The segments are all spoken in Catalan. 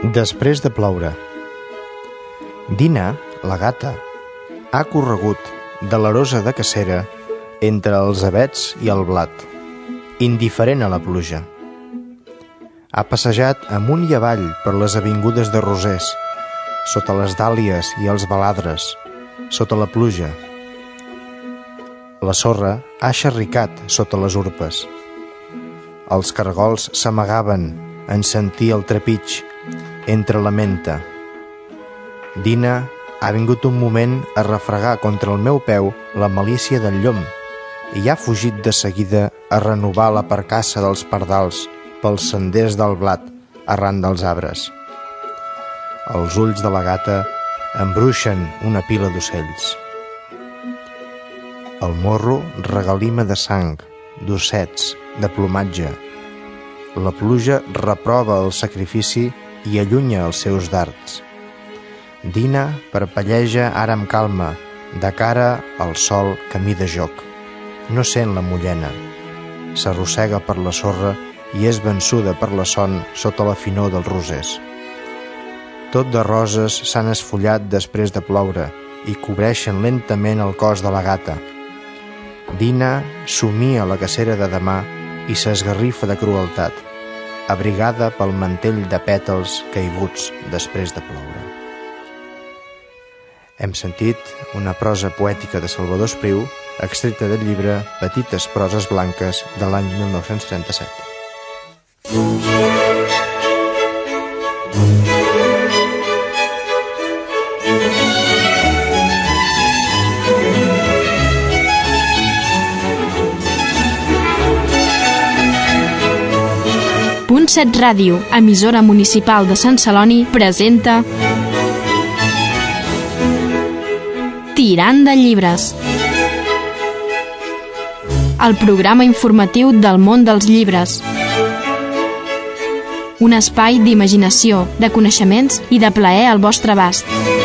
Després de ploure. Dina, la gata, ha corregut de l'erosa de cacera entre els avets i el blat, indiferent a la pluja. Ha passejat amunt i avall per les avingudes de rosers, sota les dàlies i els baladres, sota la pluja. La sorra ha xerricat sota les urpes. Els cargols s'amagaven en sentir el trepig entre la menta. Dina ha vingut un moment a refregar contra el meu peu la malícia del llom i ha fugit de seguida a renovar la percassa dels pardals pels senders del blat arran dels arbres. Els ulls de la gata embruixen una pila d'ocells. El morro regalima de sang, d'ossets, de plomatge. La pluja reprova el sacrifici i allunya els seus dards. Dina parpelleja ara amb calma, de cara al sol camí de joc. No sent la mullena. S'arrossega per la sorra i és vençuda per la son sota la finor dels rosers. Tot de roses s'han esfollat després de ploure i cobreixen lentament el cos de la gata. Dina somia la cacera de demà i s'esgarrifa de crueltat, abrigada pel mantell de pètals caiguts després de ploure. Hem sentit una prosa poètica de Salvador Espriu, extreta del llibre Petites proses blanques de l'any 1937. Punt 7 Ràdio, emissora municipal de Sant Celoni, presenta Tirant de llibres, el programa informatiu del món dels llibres. Un espai d'imaginació, de coneixements i de plaer al vostre abast.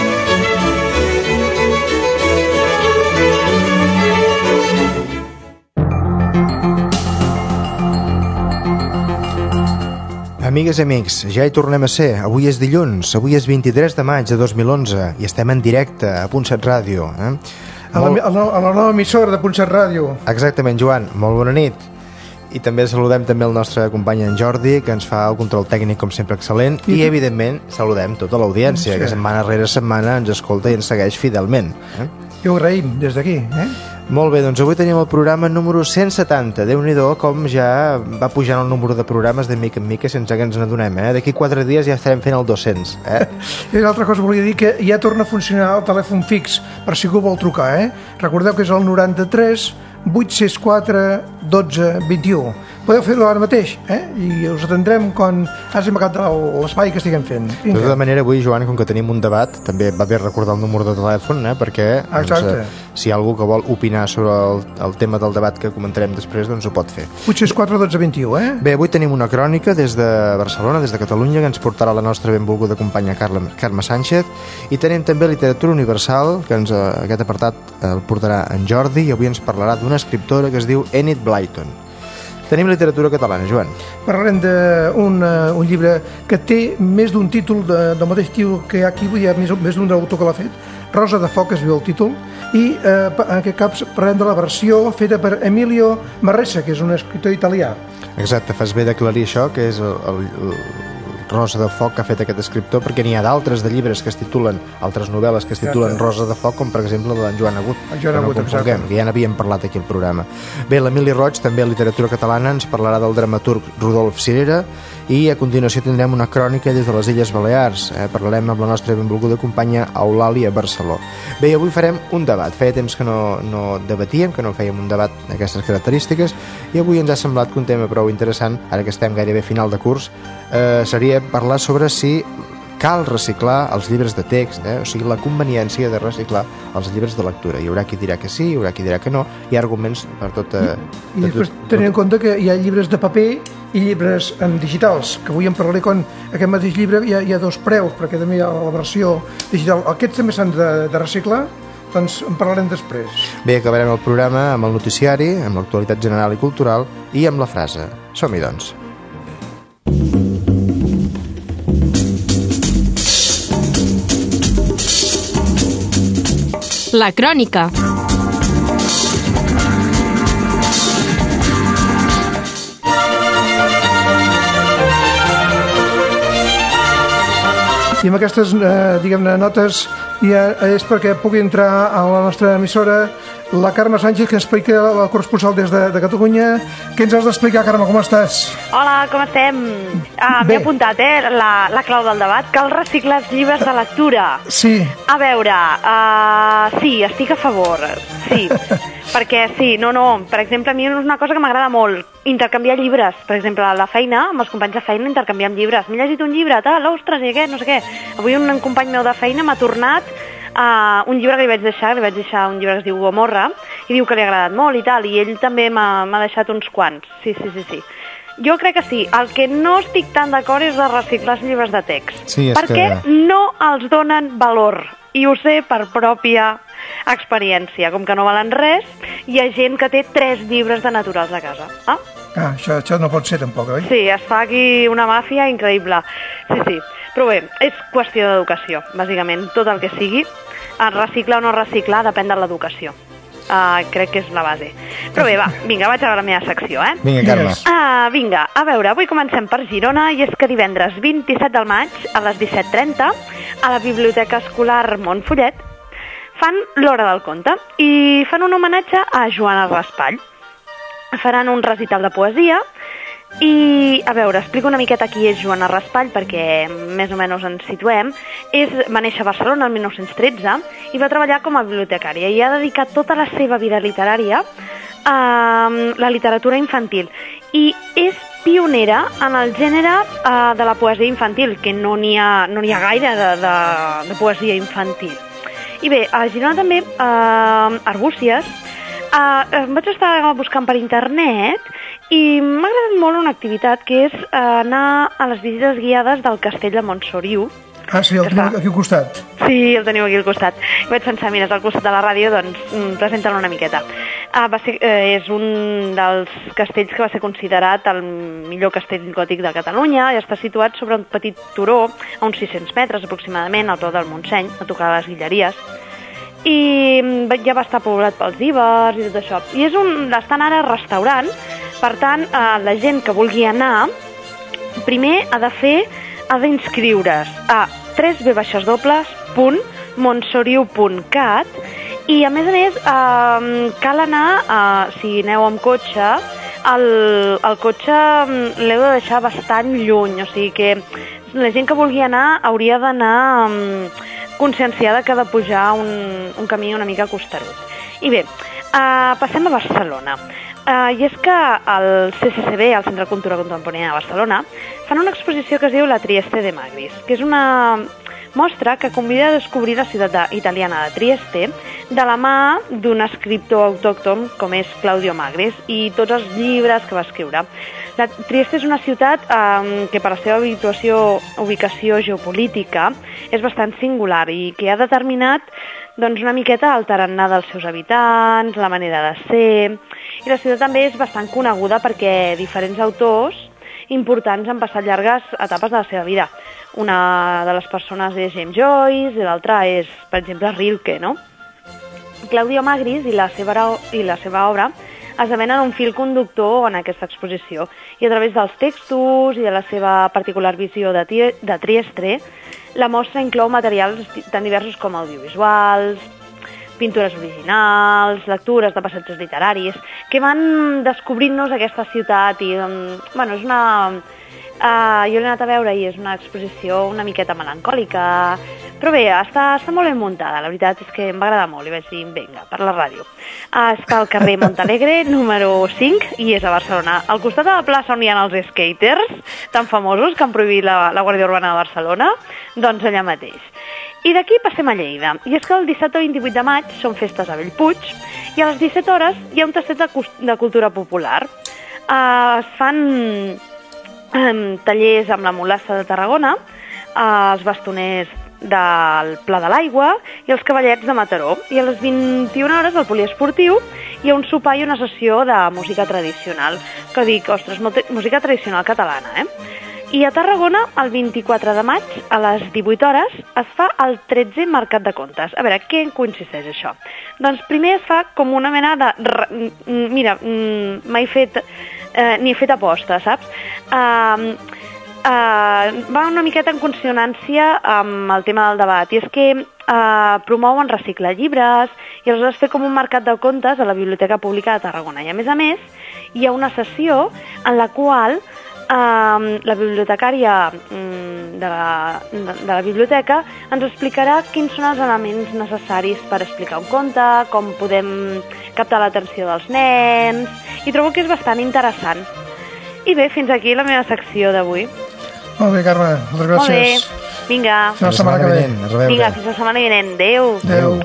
Amigues i amics, ja hi tornem a ser. Avui és dilluns, avui és 23 de maig de 2011 i estem en directe a Punt 7 Ràdio. A la nova emissora de Punt 7 Ràdio. Exactament, Joan, molt bona nit. I també saludem també el nostre company en Jordi, que ens fa el control tècnic com sempre excel·lent, i evidentment saludem tota l'audiència, que setmana rere setmana ens escolta i ens segueix fidelment. I ho agraïm des d'aquí. Molt bé, doncs avui tenim el programa número 170. Déu-n'hi-do com ja va pujant el número de programes de mica en mica sense que ens n'adonem. D'aquí 4 dies ja estarem fent el 200. I l'altra cosa volia dir que ja torna a funcionar el telèfon fix per si algú vol trucar. Recordeu que és el 93 864 12 21. Podeu fer-ho ara mateix, i us atendrem quan hàgim acabat l'espai que estiguem fent. De tota manera, avui, Joan, com que tenim un debat, també va bé recordar el número de telèfon, perquè si hi ha algú que vol opinar sobre el tema del debat que comentarem després, doncs ho pot fer. 864 12 21, Bé, avui tenim una crònica des de Barcelona, des de Catalunya, que ens portarà la nostra benvolguda companya Carme Sánchez, i tenim també literatura universal, que aquest apartat el portarà en Jordi, i avui ens parlarà d'una escriptora que es diu Enid Blyton. Tenim literatura catalana, Joan. Parlarem d'un llibre que té més d'un títol del mateix títol que hi ha aquí, hi ha més d'un autor que l'ha fet. Rosa de foc es diu el títol, i en aquest cas parlem de la versió feta per Emilio Marressa, que és un escriptor italià. Exacte, fas bé d'aclarir això, que és el Rosa de foc que ha fet aquest escriptor, perquè n'hi ha d'altres de llibres que es titulen, altres novel·les que es titulen Rosa de foc, com per exemple la d'en Joan Agut, que ja n'havíem parlat aquí al programa. Bé, l'Emili Roig, també a literatura catalana, ens parlarà del dramaturg Rodolf Cirera, i a continuació tindrem una crònica des de les Illes Balears. Parlarem amb la nostra benvolguda companya Eulàlia Barceló. Bé, avui farem un debat. Feia temps que no debatíem, que no fèiem un debat d'aquestes característiques, i avui ens ha semblat que un tema prou interessant, ara que estem gairebé a final de curs, seria parlar sobre si cal reciclar els llibres de text, o sigui, la conveniència de reciclar els llibres de lectura. Hi haurà qui dirà que sí, hi haurà qui dirà que no, hi ha arguments per tot. I després tenint en compte que hi ha llibres de paper i llibres digitals, que avui en parlaré quan aquest mateix llibre hi ha dos preus, perquè també hi ha la versió digital. Aquests també s'han de reciclar, doncs en parlarem després. Bé, acabarem el programa amb el noticiari, amb l'actualitat general i cultural i amb la frase. Som-hi, doncs. La crònica. I amb aquestes, diguem-ne, notes ja és perquè pugui entrar a la nostra emissora la Carme Sánchez, que explica el corresponsal des de Catalunya. Què ens has d'explicar, Carme? Com estàs? Hola, com estem? M'he apuntat, la clau del debat. Cal reciclar els llibres de lectura. Sí. A veure, sí, estic a favor, sí. Perquè sí, no, per exemple, a mi és una cosa que m'agrada molt, intercanviar llibres. Per exemple, a la feina, amb els companys de feina, intercanviem llibres. M'he llegit un llibre, tal, ostres, i què, no sé què. Avui un company meu de feina m'ha tornat un llibre que li vaig deixar un llibre que es diu Gomorra, i diu que li ha agradat molt i tal, i ell també m'ha deixat uns quants. Sí. Jo crec que sí. El que no estic tan d'acord és de reciclar els llibres de text. Sí, perquè no els donen valor. I ho sé per pròpia experiència. Com que no valen res, hi ha gent que té 3 llibres de naturals a casa. Això no pot ser tampoc, oi? Sí, es fa aquí una màfia increïble. Sí. Però bé, és qüestió d'educació, bàsicament. Tot el que sigui, reciclar o no reciclar, depèn de l'educació. Crec que és la base. Però bé, va, vinga, vaig a la meva secció, Vinga, Carme. Vinga, a veure, avui comencem per Girona, i és que divendres 27 del maig, a les 17:30, a la Biblioteca Escolar Montfollet, fan l'Hora del Conte, i fan un homenatge a Joana Raspall. Faran un recital de poesia, i, a veure, explico una miqueta qui és Joana Raspall perquè més o menys ens situem. Va néixer a Barcelona el 1913 i va treballar com a bibliotecària i ha dedicat tota la seva vida literària a la literatura infantil i és pionera en el gènere de la poesia infantil, que no n'hi ha gaire de poesia infantil. I bé, a Girona també, Arbúcies, vaig estar buscant per internet i m'ha agradat molt una activitat que és anar a les visites guiades del castell de Montsoriu. Sí, el tenim aquí al costat. Sí, el teniu aquí al costat. I vaig pensar, mira, és al costat de la ràdio, doncs presenta-lo una miqueta. És un dels castells que va ser considerat el millor castell gòtic de Catalunya i està situat sobre un petit turó a uns 600 metres aproximadament al peu del Montseny, a tocar les Guilleries. I ja va estar poblat pels ibers i tot això. I l'estan ara restaurant, per tant, la gent que vulgui anar, primer ha d'inscriure's a www.montsoriu.cat i, a més, cal anar, si aneu amb cotxe, el cotxe l'heu de deixar bastant lluny, o sigui que la gent que vulgui anar hauria d'anar conscienciada que ha de pujar un camí una mica costerut. I bé, passem a Barcelona. I és que el CCCB, el Centre de Cultura Contemporània de Barcelona, fan una exposició que es diu La Trieste de Magris, que és una mostra que convida a descobrir la ciutat italiana de Trieste de la mà d'un escriptor autòcton com és Claudio Magris i tots els llibres que va escriure. La Trieste és una ciutat que per la seva ubicació geopolítica és bastant singular i que ha determinat una miqueta el tarannà dels seus habitants, la manera de ser. I la ciutat també és bastant coneguda perquè diferents autors importants han passat llargues etapes de la seva vida. Una de les persones és James Joyce i l'altra és, per exemple, Rilke, no? Claudio Magris i la seva obra esdevenen un fil conductor en aquesta exposició i a través dels textos i de la seva particular visió de Trieste, la mostra inclou materials tan diversos com audiovisuals, pintures originals, lectures de passatges literaris, que van descobrint-nos aquesta ciutat i, bueno, és una... jo l'he anat a veure i és una exposició una miqueta melancòlica, però bé, està molt ben muntada, la veritat és que em va agradar molt i vaig dir, vinga, per la ràdio. Està al carrer Montalegre, número 5, i és a Barcelona. Al costat de la plaça on hi ha els skaters, tan famosos que han prohibit la Guàrdia Urbana de Barcelona, doncs allà mateix. I d'aquí passem a Lleida. I és que el 17 i 28 de maig són festes a Bellpuig i a les 17 hores hi ha un tastet de cultura popular. Es fan tallers amb la mulassa de Tarragona, els bastoners del Pla de l'Aigua i els cavallets de Mataró. I a les 21 hores al poliesportiu hi ha un sopar i una sessió de música tradicional, que dic, ostres, música tradicional catalana, I a Tarragona, el 24 de maig, a les 18 hores, es fa el 13è Mercat de Contes. A veure, què consisteix això? Doncs primer es fa com una mena de... Mira, mai fet... ni he fet aposta, saps? Va una miqueta en consonància amb el tema del debat, i és que promouen reciclar llibres i aleshores fer com un mercat de contes a la Biblioteca Pública de Tarragona. I a més, hi ha una sessió en la qual la bibliotecària de la biblioteca ens explicarà quins són els elements necessaris per explicar un conte, com podem captar l'atenció dels nens, i trobo que és bastant interessant. I bé, fins aquí la meva secció d'avui. Molt bé, Carme, moltes gràcies. Molt bé, vinga. Fins la setmana que ve. Vinga, fins la setmana vinent. Adéu. Adéu.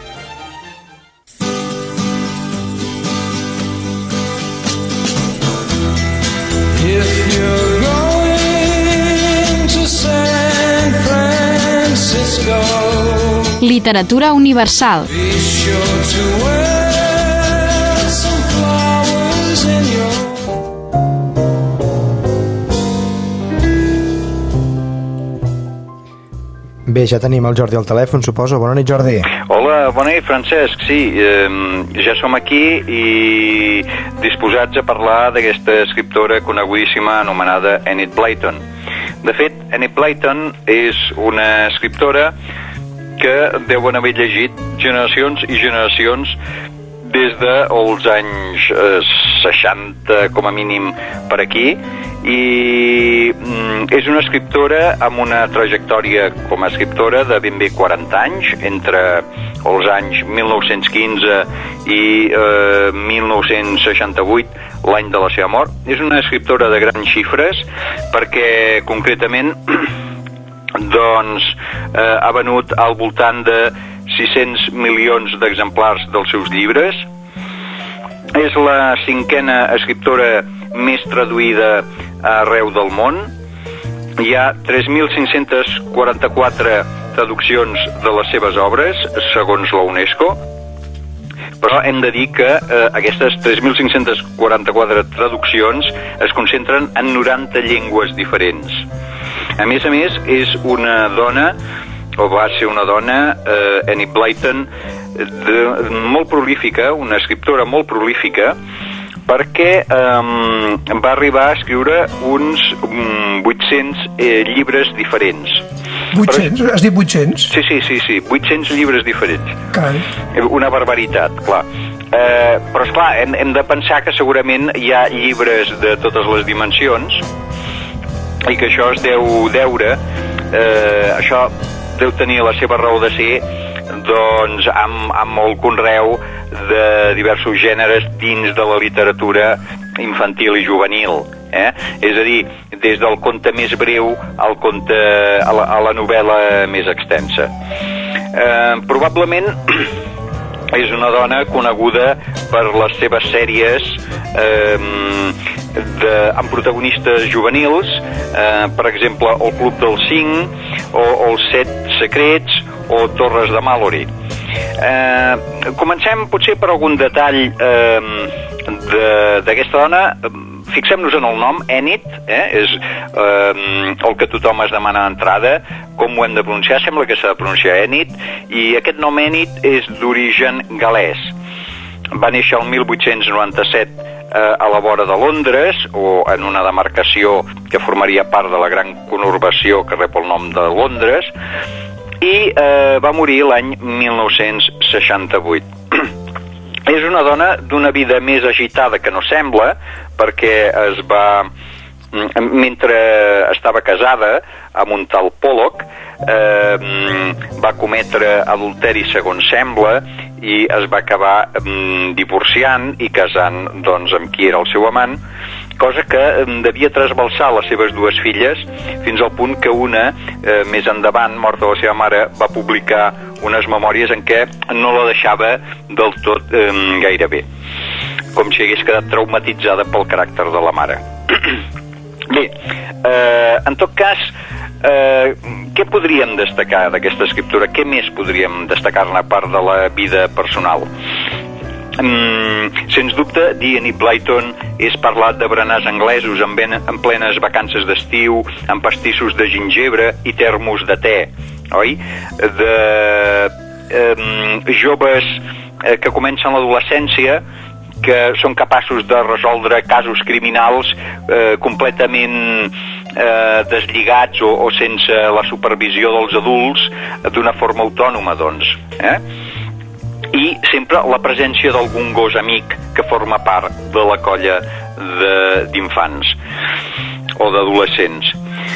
If you're going to San Francisco, Literatura universal. be sure to wear some flowers in your... Bé, ja tenim el Jordi al telèfon, suposo. Bona nit, Jordi. Hola, bona nit, Francesc. Sí, ja som aquí i disposats a parlar d'aquesta escriptora conegudíssima anomenada Enid Blyton. De fet, Enid Blyton és una escriptora que deuen haver llegit generacions i generacions des dels anys 60, com a mínim, per aquí, i és una escriptora amb una trajectòria com a escriptora de ben bé 40 anys, entre els anys 1915 i 1968, l'any de la seva mort. És una escriptora de grans xifres perquè, concretament, doncs, ha venut al voltant de 600 milions d'exemplars dels seus llibres. És la 5a escriptora més traduïda arreu del món. Hi ha 3.544 traduccions de les seves obres, segons la UNESCO, però hem de dir que aquestes 3.544 traduccions es concentren en 90 llengües diferents. A més, és una dona, o va ser una dona, Enid Blyton, molt prolífica, una escriptora molt prolífica, perquè va arribar a escriure uns 800 llibres diferents. 800? Has dit 800? Sí, 800 llibres diferents. Carai. Una barbaritat, clar. Però, esclar, hem de pensar que segurament hi ha llibres de totes les dimensions i que això es deu deure, això deu tenir la seva raó de ser, doncs, amb el conreu de diversos gèneres dins de la literatura infantil i juvenil. És a dir, des del conte més breu al conte, a la novel·la més extensa. Probablement és una dona coneguda per les seves sèries amb protagonistes juvenils, per exemple, El Club dels 5, o Els 7 secrets, o Torres de Mallory. Comencem potser per algun detall d'aquesta dona. Fixem-nos en el nom, Enid, és el que tothom es demana d'entrada, com ho hem de pronunciar. Sembla que s'ha de pronunciar Enid, i aquest nom Enid és d'origen galès. Va néixer el 1897 a la vora de Londres, o en una demarcació que formaria part de la gran conurbació que rep el nom de Londres, i va morir l'any 1968. És una dona d'una vida més agitada que no sembla, perquè mentre estava casada amb un tal Pollock, va cometre adulteri, segons sembla, i es va acabar divorciant i casant, doncs, amb qui era el seu amant, cosa que devia trasbalsar les seves dues filles, fins al punt que una, més endavant, morta la seva mare, va publicar unes memòries en què no la deixava del tot gaire bé, com si hagués quedat traumatitzada pel caràcter de la mare. Bé, en tot cas, què podríem destacar d'aquesta escriptura? Què més podríem destacar-ne a part de la vida personal? sens dubte, Enid Blyton és parlat de berenars anglesos en plenes vacances d'estiu, amb pastissos de gingebre i termos de te, oi? De joves que comencen l'adolescència, que són capaços de resoldre casos criminals completament deslligats o sense la supervisió dels adults d'una forma autònoma, doncs. I sempre la presència d'algun gos amic que forma part de la colla d'infants o d'adolescents.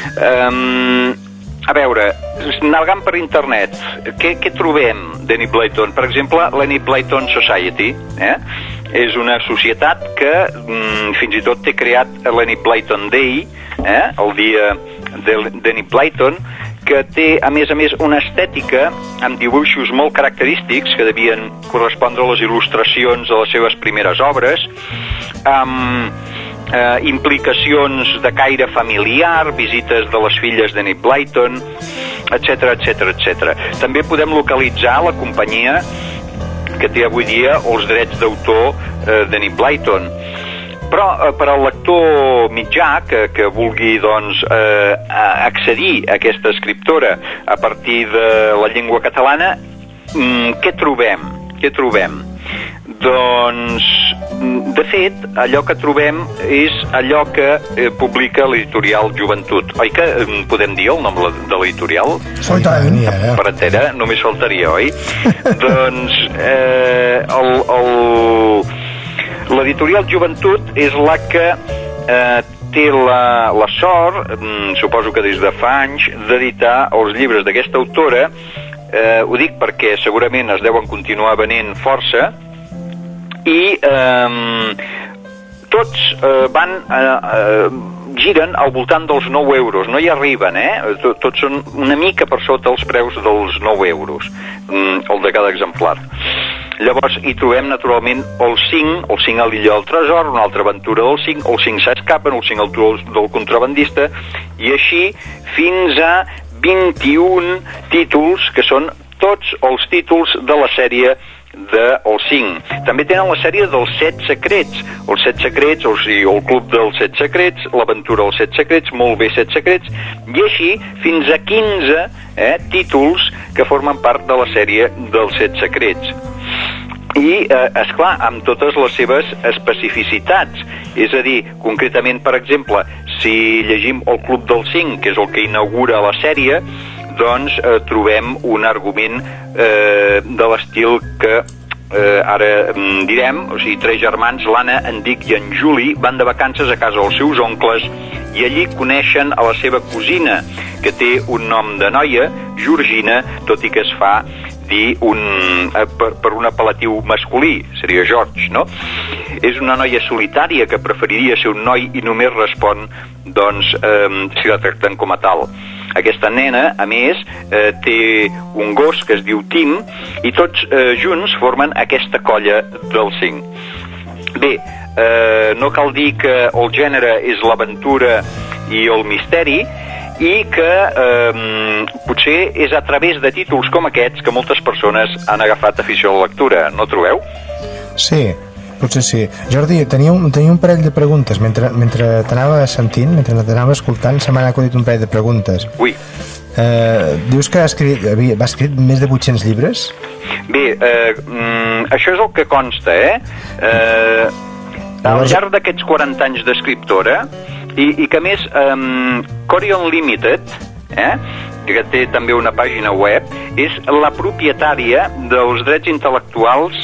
A veure, navegant per internet, què trobem d'Enid Blyton? Per exemple, l'Enid Blyton Society, és una societat que fins i tot té creat l'Enid Blyton Day, el dia d'Enid Blyton, que té, a més, una estètica amb dibuixos molt característics que devien correspondre a les il·lustracions de les seves primeres obres, amb implicacions de caire familiar, visites de les filles d'Enid Blyton, etc, etc, etc. També podem localitzar la companyia que té avui dia els drets d'autor d'Enid Blyton. Però per al lector mitjà que vulgui doncs, accedir a aquesta escriptora a partir de la llengua catalana, què trobem? Doncs, de fet, allò que trobem és allò que publica l'editorial Joventut. Oi que podem dir el nom de l'editorial? Paratera, només faltaria, oi? Doncs l'editorial Joventut és la que té la sort, suposo que des de fa anys, d'editar els llibres d'aquesta autora. Ho dic perquè segurament es deuen continuar venent força, i tots giren al voltant dels 9 euros, no hi arriben, tots són una mica per sota els preus dels 9 euros, el de cada exemplar. Llavors hi trobem naturalment el 5 a l'illa del tresor, una altra aventura del 5, el 5 s'escapen, el 5 al túnel del contrabandista, i així fins a 21 títols, que són tots els títols de la sèrie del 5. També tenen la sèrie dels 7 secrets, els 7 secrets, o sigui, el club dels 7 secrets, l'aventura dels 7 secrets, molt bé 7 secrets, i així fins a 15 títols que formen part de la sèrie dels 7 secrets. I, esclar, amb totes les seves especificitats. És a dir, concretament, per exemple, si llegim el Club del 5, que és el que inaugura la sèrie, doncs trobem un argument de l'estil que ara direm, o sigui, 3 germans, l'Anna, en Dick i en Juli, van de vacances a casa dels seus oncles i allí coneixen a la seva cosina, que té un nom de noia, Georgina, tot i que es fa dir per un apel·latiu masculí, seria George, no? És una noia solitària que preferiria ser un noi i només respon, doncs, si la tracten com a tal. Aquesta nena, a més, té un gos que es diu Tim i tots junts formen aquesta colla del 5. Bé, no cal dir que el gènere és l'aventura i el misteri, i que potser és a través de títols com aquests que moltes persones han agafat afició a la lectura, no trobeu? Sí, potser sí. Jordi, tenia un parell de preguntes. Mentre t'anava sentint, mentre t'anava escoltant, se m'han acudit un parell de preguntes. Ui. Dius que va escrit més de 800 llibres? Bé, això és el que consta, al llarg d'aquests 40 anys d'escriptora, i que a més Cory Unlimited, que té també una pàgina web, és la propietària dels drets intel·lectuals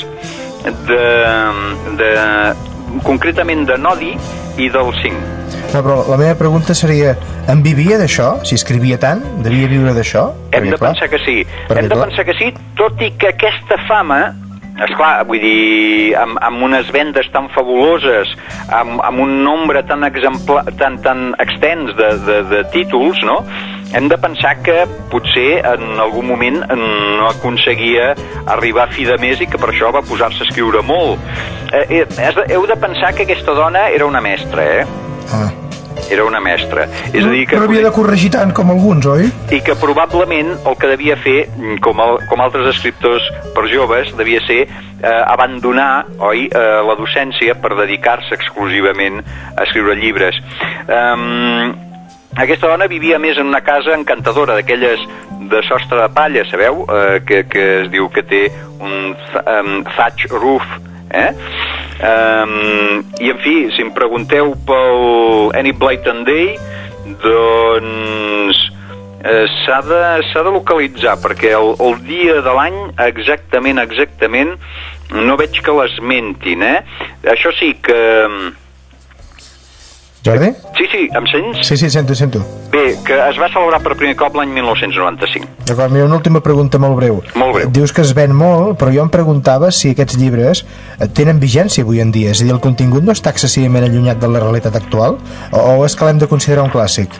concretament de Nodi i del 5. No, però la meva pregunta seria, en vivia d'això? Si escrivia tant, devia viure d'això? Hem de pensar que sí. Hem de pensar que sí, tot i que aquesta fama, esclar, vull dir, amb unes vendes tan fabuloses, amb un nombre tan extens de títols, no? Hem de pensar que potser en algun moment no aconseguia arribar a fi de mes i que per això va posar-se a escriure molt. Heu de pensar que aquesta dona era una mestra, Era una mestra. És a dir, que però havia de corregir tant com alguns, oi? I que probablement el que devia fer, com altres escriptors per joves, devia ser abandonar, oi, la docència per dedicar-se exclusivament a escriure llibres. Aquesta dona vivia més en una casa encantadora, d'aquelles de sostre de palla, sabeu? Que es diu que té un thatch roof, i en fi, si em pregunteu pel Any Blighted Day, doncs s'ha de localitzar, perquè el dia de l'any exactament no veig que l'esmentin, Això sí que... Jordi? Sí, em sents? Sí, sento. Bé, que es va celebrar per primer cop l'any 1995. D'acord, mira, una última pregunta molt breu. Dius que es ven molt, però jo em preguntava si aquests llibres tenen vigència avui en dia, és a dir, el contingut no està excessivament allunyat de la realitat actual, o és que l'hem de considerar un clàssic?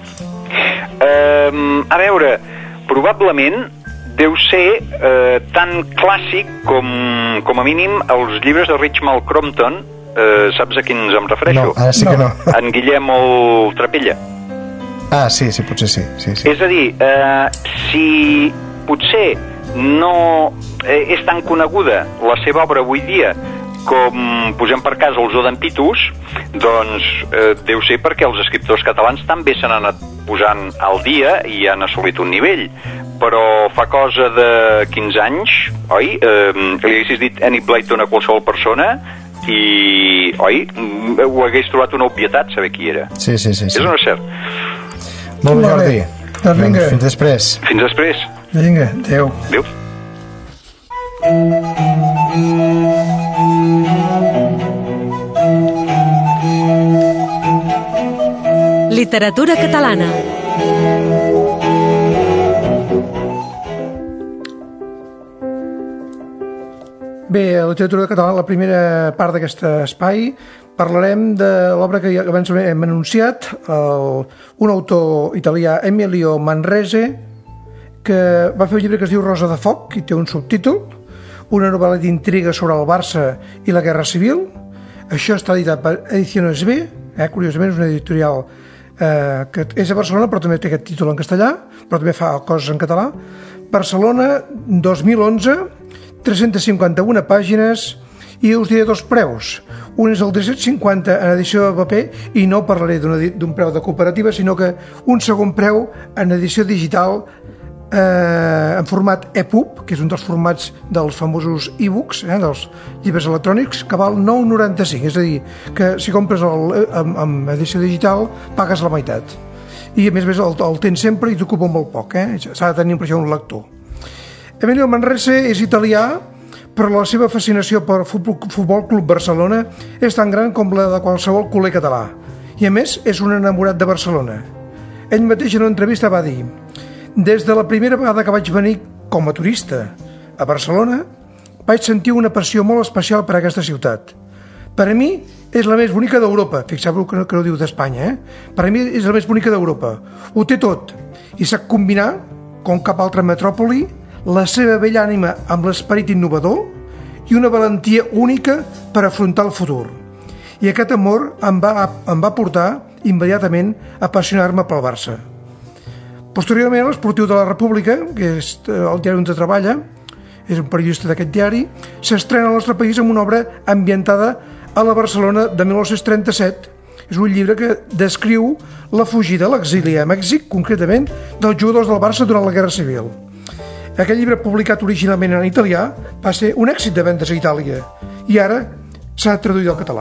A veure, probablement deu ser tan clàssic com a mínim els llibres de Richmal Crompton. Saps a quins em refereixo? No, ara sí que no. En Guillermo Trapella. Ah, sí, potser sí. És a dir, si potser no és tan coneguda la seva obra avui dia com posem per cas el Zoo d'en Pitus, doncs deu ser perquè els escriptors catalans també s'han anat posant al dia i han assolit un nivell. Però fa cosa de 15 anys, oi? Li haguessis dit Enid Blyton a qualsevol persona i, oi, ho hagués trobat una obvietat saber qui era. Sí. És un cert. Molt bé, Jordi. Doncs vinga. Fins després. Fins després. Vinga, adéu. Adéu. Literatura catalana. Bé, a la literatura catalana, la primera part d'aquest espai, parlarem de l'obra que abans hem anunciat, un autor italià, Emilio Manrese, que va fer un llibre que es diu Rosa de Foc, i té un subtítol, una novel·la d'intriga sobre el Barça i la Guerra Civil. Això està editat per Ediciones B, curiosament és una editorial que és a Barcelona, però també té aquest títol en castellà, però també fa coses en català. Barcelona, 2011, 351 pàgines, i us diré dos preus. Un és el 350 en edició de paper, i no parlaré d'un preu de cooperativa, sinó que un segon preu en edició digital en format EPUB, que és un dels formats dels famosos e-books, dels llibres electrònics, que val 9,95, és a dir, que si compres en edició digital pagues la meitat. I a més el tens sempre i t'ocupa molt poc, s'ha de tenir per això un lector. Emilio Manrese és italià, però la seva fascinació per Futbol Club Barcelona és tan gran com la de qualsevol culer català. I a més, és un enamorat de Barcelona. Ell mateix en una entrevista va dir: des de la primera vegada que vaig venir com a turista a Barcelona, vaig sentir una passió molt especial per aquesta ciutat. Per a mi és la més bonica d'Europa. Fixeu-vos que no diu d'Espanya, Per a mi és la més bonica d'Europa. Ho té tot i sap combinar, com cap altra metròpoli, la seva vella ànima amb l'esperit innovador i una valentia única per afrontar el futur. I aquest amor em va portar immediatament a apassionar-me pel Barça. Posteriorment, l'Esportiu de la República, que és el diari on treballa, és un periodista d'aquest diari, s'estrena al nostre país amb una obra ambientada a la Barcelona de 1937. És un llibre que descriu la fugida a l'exili a Mèxic, concretament dels jugadors del Barça durant la Guerra Civil. Aquest llibre, publicat originalment en italià, va ser un èxit de vendes a Itàlia i ara s'ha traduït al català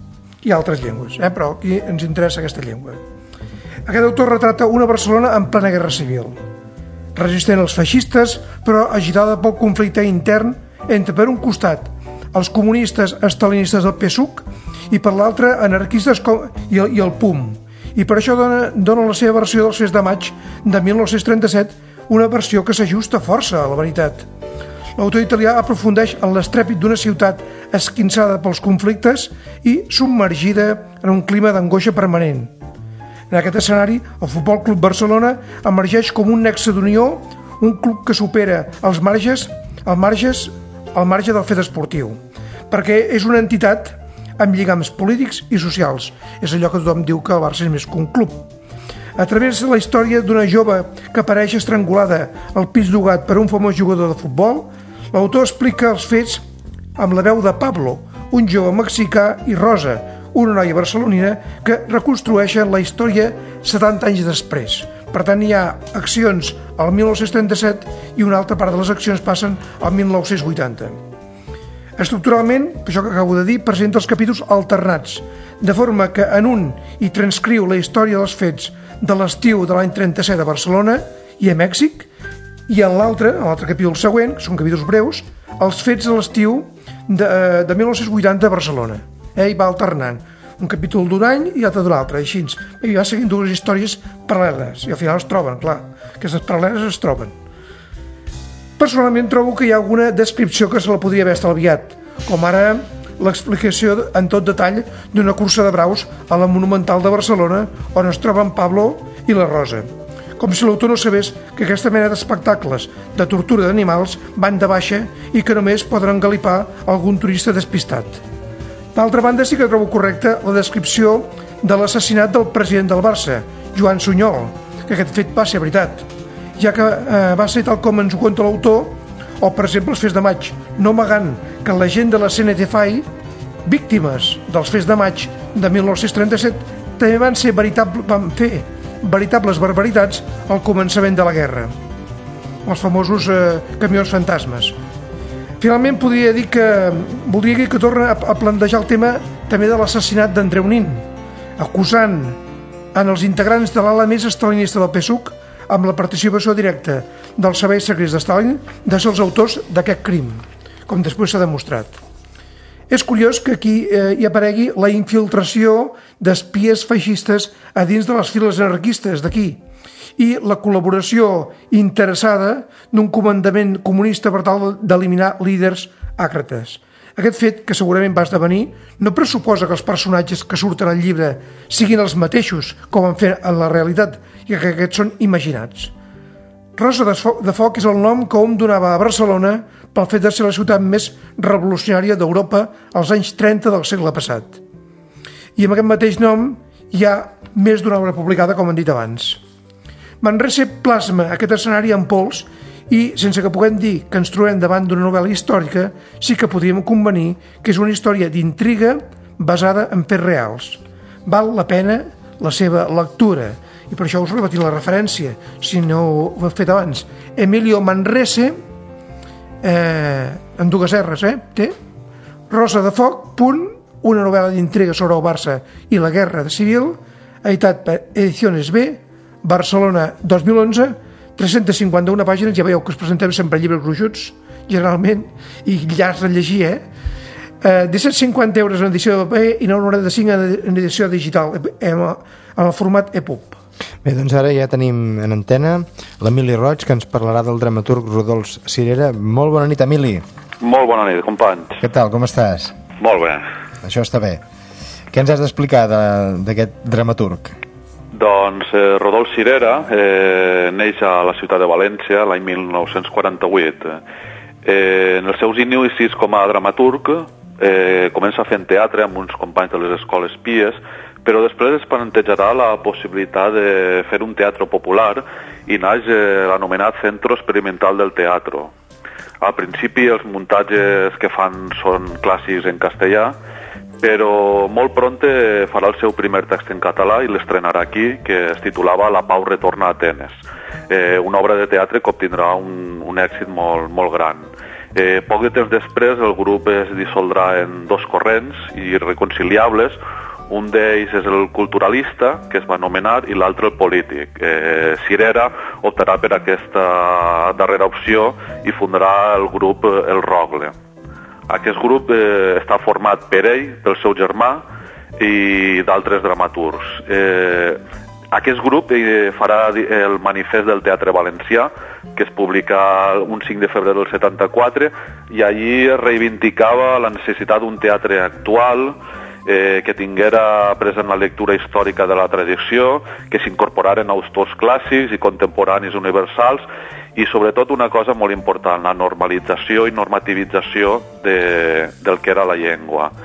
i altres llengües, però aquí ens interessa aquesta llengua. Aquest autor retrata una Barcelona en plena Guerra Civil, resistent als feixistes, però agitada pel conflicte intern entre, per un costat, els comunistes estalinistes del PSUC i per l'altre, anarquistes i el PUM. I per això dona la seva versió dels Fets de Maig de 1937, una versió que s'ajusta força a la veritat. L'autor italià aprofundeix en l'estrèpit d'una ciutat esquinçada pels conflictes i submergida en un clima d'angoixa permanent. En aquest escenari, el Futbol Club Barcelona emergeix com un nexe d'unió, un club que supera al marge del fet esportiu, perquè és una entitat amb lligams polítics i socials. És allò que tothom diu que el Barça és més que un club. A través de la història d'una jove que apareix estrangulada al pis llogat per un famós jugador de futbol, l'autor explica els fets amb la veu de Pablo, un jove mexicà, i Rosa, una noia barcelonina, que reconstrueixen la història 70 anys després. Per tant, hi ha accions al 1937 i una altra part de les accions passen al 1980. Estructuralment, per això que acabo de dir, presenta els capítols alternats, de forma que en un hi transcriu la història dels fets de l'estiu de l'any 37 a Barcelona i a Mèxic, i en l'altre capítol següent, que són capítols breus, els fets de l'estiu de 1980 a Barcelona. I va alternant un capítol d'un any i l'altre d'un altre, així. I va seguint dues històries paral·leles, i al final es troben, clar, aquestes paral·leles es troben. Personalment trobo que hi ha alguna descripció que se la podria haver estalviat, com ara l'explicació en tot detall d'una cursa de braus a la Monumental de Barcelona on es troben Pablo i la Rosa. Com si l'autor no sabés que aquesta mena d'espectacles de tortura d'animals van de baixa i que només poden engalipar algun turista despistat. D'altra banda, sí que trobo correcta la descripció de l'assassinat del president del Barça, Joan Sunyol, que aquest fet va ser veritat, ja que va ser tal com ens ho conta l'autor, o per exemple els Fets de Maig, no amagant que la gent de la CNT-FAI, víctimes dels Fets de Maig de 1937, també van fer veritables barbaritats al començament de la guerra, els famosos camions fantasmes. Finalment voldria dir que torna a plantejar el tema també de l'assassinat d'Andreu Nin, acusant en els integrants de l'ala més estalinista del PSUC, amb la participació directa dels serveis secrets de Stalin, de ser els autors d'aquest crim, com després s'ha demostrat. És curiós que aquí hi aparegui la infiltració d'espies feixistes a dins de les files anarquistes d'aquí i la col·laboració interessada d'un comandament comunista per tal d'eliminar líders àcrates. Aquest fet, que segurament va esdevenir, no pressuposa que els personatges que surten al llibre siguin els mateixos com en fer en la realitat, i que aquests són imaginats. Rosa de Foc és el nom que hom donava a Barcelona pel fet de ser la ciutat més revolucionària d'Europa als anys 30 del segle passat. I amb aquest mateix nom hi ha més d'una obra publicada, com han dit abans. Manresa plasma aquest escenari en pols i, sense que puguem dir que ens trobem davant d'una novel·la històrica, sí que podríem convenir que és una història d'intriga basada en fets reals. Val la pena la seva lectura, i per això us repetim la referència, si no ho he fet abans. Emilio Manresa, en dues R's, té Rosa de Foc, una novel·la d'intriga sobre el Barça i la guerra civil, editat per Ediciones B, Barcelona 2011, 351 pàgines. Ja veieu que us presentem sempre llibres gruixuts, generalment, i llargs de llegir, 17,50 euros en edició de paper i 9,95 en edició digital, en el format EPUB. Bé, doncs ara ja tenim en antena l'Emili Roig, que ens parlarà del dramaturg Rodolf Cirera. Molt bona nit, Emili. Molt bona nit, companys. Què tal, com estàs? Molt bé. Això està bé. Què ens has d'explicar d'aquest dramaturg? Doncs Rodolf Cirera neix a la ciutat de València l'any 1948. En els seus inicis com a dramaturg comença fent teatre amb uns companys de les escoles pies, però després es plantejarà la possibilitat de fer un teatre popular i naix l'anomenat Centro Experimental del Teatro. Al principi els muntatges que fan són clàssics en castellà, però molt pront farà el seu primer text en català i l'estrenarà aquí, que es titulava La Pau retorna a Atenes, una obra de teatre que obtindrà un èxit molt, molt gran. Poc de temps després el grup es dissoldrà en dos corrents irreconciliables. Un d'ells és el culturalista, que es va anomenar, i l'altre el polític. Cirera optarà per aquesta darrera opció i fundarà el grup El Rogle. Aquest grup està format per ell, pel seu germà i d'altres dramaturgs. Aquest grup farà el manifest del teatre valencià, que es publica un 5 de febrer del 74, i allí es reivindicava la necessitat d'un teatre actual, que tinguera present la lectura històrica de la tradició, que s'incorporaren autors clàssics i contemporanis universals, i sobretot una cosa molt important, la normalització i normativització del que era la llengua.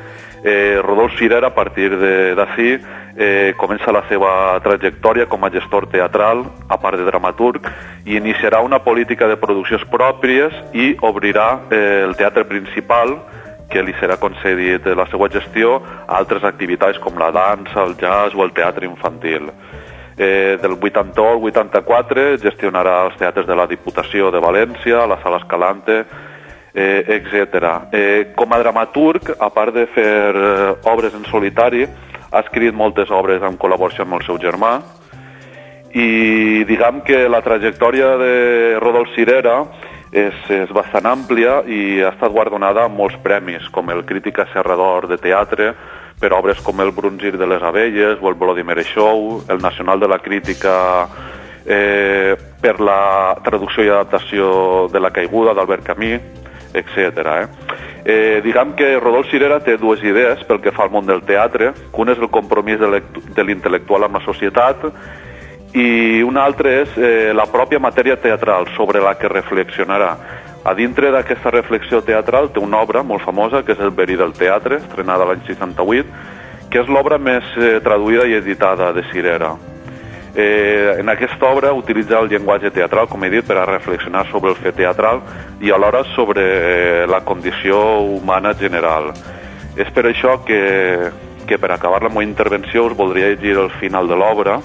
Rodolf Cirera, a partir d'ací, comença la seva trajectòria com a gestor teatral, a part de dramaturg, i iniciarà una política de produccions pròpies i obrirà el teatre principal, que li serà concedit la seva gestió a altres activitats com la dansa, el jazz o el teatre infantil. Del 81 al 84 gestionarà els teatres de la Diputació de València, la Sala Escalante, etc. Com a dramaturg, a part de fer obres en solitari, ha escrit moltes obres en col·laboració amb el seu germà, i diguem que la trajectòria de Rodolf Cirera és bastant àmplia i ha estat guardonada amb molts premis, com el Crític Serrador de Teatre, per obres com el Brunzir de les Abelles o el Volodymyr Show, el Nacional de la Crítica per la traducció i adaptació de La Caiguda d'Albert Camus, etc. Diguem que Rodolf Cirera té dues idees pel que fa al món del teatre, que una és el compromís de l'intel·lectual amb la societat, i una altra és la pròpia matèria teatral sobre la que reflexionarà. A dintre d'aquesta reflexió teatral té una obra molt famosa, que és El verí del teatre, estrenada l'any 68, que és l'obra més traduïda i editada de Cirera. En aquesta obra utilitza el llenguatge teatral, com he dit, per a reflexionar sobre el fet teatral i alhora sobre la condició humana general. És per això que per acabar la meva intervenció us voldria llegir el final de l'obra,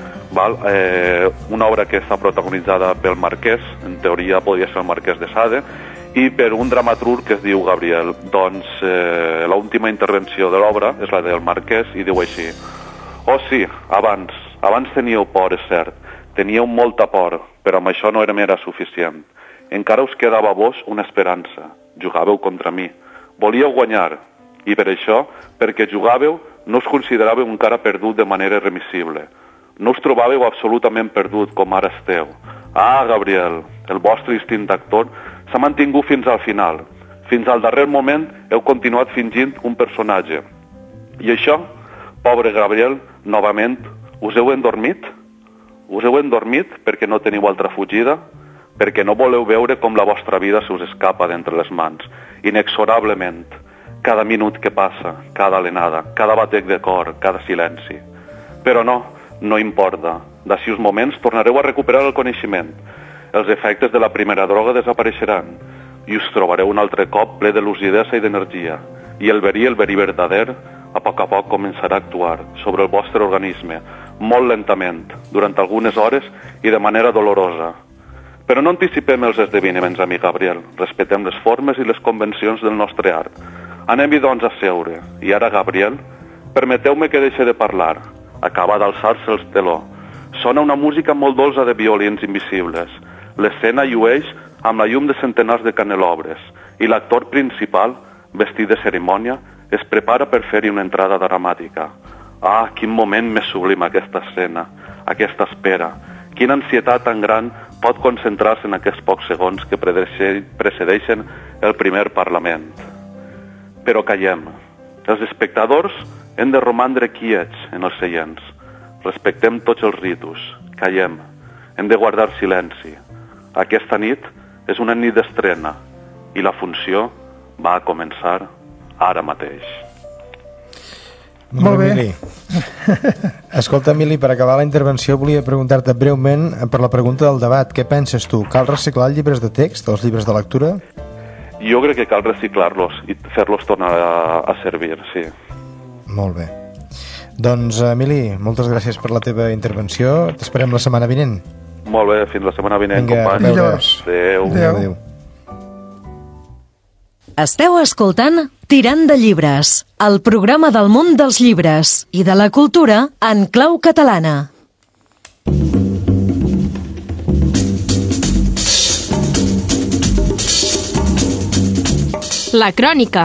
una obra que està protagonitzada pel Marquès, en teoria podria ser el Marquès de Sade, i per un dramaturg que es diu Gabriel. Doncs l'última intervenció de l'obra és la del Marquès i diu així: «Oh sí, abans teníeu por, és cert, teníeu molta por, però amb això no era suficient. Encara us quedava a vos una esperança, jugàveu contra mi, volíeu guanyar, i per això, perquè jugàveu, no us consideràveu encara perdut de manera irremissible. No us trobàveu absolutament perdut com ara esteu. Ah, Gabriel, el vostre instint d'actor s'ha mantingut fins al final. Fins al darrer moment heu continuat fingint un personatge. I això, pobre Gabriel, novament, us heu endormit? Us heu endormit perquè no teniu altra fugida? Perquè no voleu veure com la vostra vida se us escapa d'entre les mans, inexorablement, cada minut que passa, cada alenada, cada batec de cor, cada silenci. Però no importa. D'ací uns moments tornareu a recuperar el coneixement. Els efectes de la primera droga desapareixeran i us trobareu un altre cop ple de lucidesa i d'energia. I el verí verdader, a poc començarà a actuar sobre el vostre organisme, molt lentament, durant algunes hores i de manera dolorosa. Però no anticipem els esdeveniments, amic Gabriel. Respectem les formes i les convencions del nostre art. Anem-hi, doncs, a seure. I ara, Gabriel, permeteu-me que deixi de parlar. Acaba d'alçar-se el teló. Sona una música molt dolça de violins invisibles. L'escena llueix amb la llum de centenars de canelobres i l'actor principal, vestit de cerimònia, es prepara per fer-hi una entrada dramàtica. Ah, quin moment més sublim aquesta escena, aquesta espera. Quina ansietat tan gran pot concentrar-se en aquests pocs segons que precedeixen el primer parlament. Però callem. Els espectadors hem de romandre quiets en els seients. Respectem tots els ritus. Callem. Hem de guardar silenci. Aquesta nit és una nit d'estrena i la funció va a començar ara mateix. Molt bé. Emili. Escolta, Emili, per acabar la intervenció volia preguntar-te breument per la pregunta del debat. Què penses tu? Cal reciclar els llibres de text o els llibres de lectura? Jo crec que cal reciclar-los i fer-los tornar a servir, sí. Molt bé. Doncs, Emili, moltes gràcies per la teva intervenció. T'esperem la setmana vinent. Molt bé, fins la setmana vinent, companys. Adéu. Adéu. Esteu escoltant Tirant de llibres, el programa del món dels llibres i de la cultura en clau catalana. La crònica.